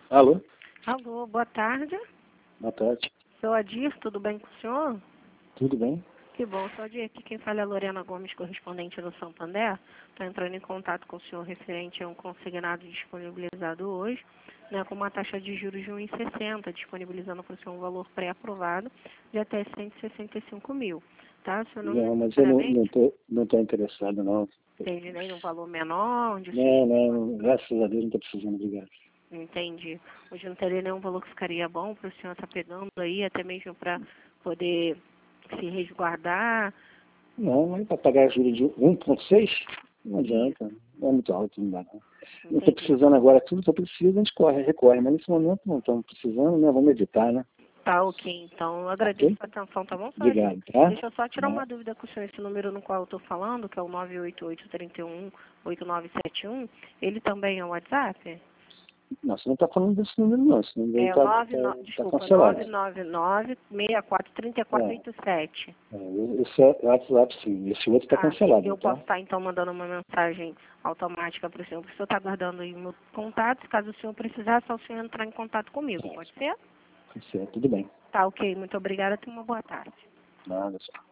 Alô? Alô, boa tarde. Boa tarde. Sou Adir, tudo bem com o senhor? Tudo bem? Que bom, sou Adir. Aqui quem fala é a Lorena Gomes, correspondente do Santander. Estou entrando em contato com o senhor referente a um consignado disponibilizado hoje, né, com uma taxa de juros de 1,60, disponibilizando para o senhor um valor pré-aprovado de até 165 mil. Tá? O senhor Não, mas eu não tô interessado, não. entende nem um valor menor, onde o Não, senhor... não, graças a Deus não estou precisando de gás. Entendi. Hoje não teria nenhum valor que ficaria bom para o senhor estar pegando aí, até mesmo para poder se resguardar. Não, mas para pagar a juros de 1,6, não adianta. Não é muito alto, não dá não. Não estou Entendi. precisando agora, tudo que eu preciso, a gente recorre, mas nesse momento não estamos precisando, né? Vamos meditar, né? Tá ok, então eu agradeço Ok? a atenção, tá bom, Sérgio? Obrigado, tá? Deixa eu só tirar Tá. uma dúvida com o senhor. Esse número no qual eu estou falando, que é o 988-31-8971, ele também é o WhatsApp? Não, você não está falando desse número, não. Esse número É o está desculpa, cancelado. 999-643487. Esse é o WhatsApp, sim. Esse outro está Ah, cancelado, eu tá? posso estar então mandando uma mensagem automática para o senhor está guardando aí o meu contato. Caso o senhor precisar, só o senhor entrar em contato comigo, pode ser? Certo, tudo bem. Tá ok, muito obrigada, tenha uma boa tarde. Nada, só.